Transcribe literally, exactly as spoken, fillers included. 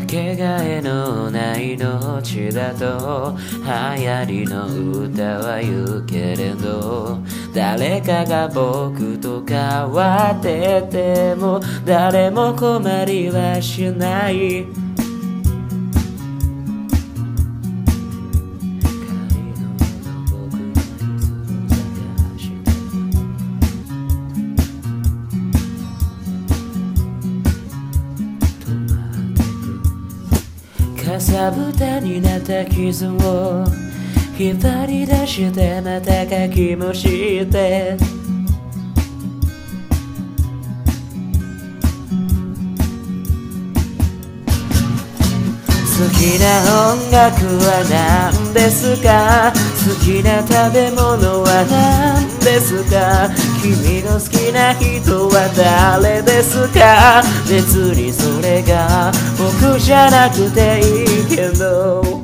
けがえのない命だと流行りの歌は言うけれど、誰かが僕と変わってても誰も困りはしない。かさぶたになった傷を引っ張り出してまたかきむして、好きな音楽は何ですか、好きな食べ物は何ですか、君の好きな人は誰ですか、別にそれが僕じゃなくていいけど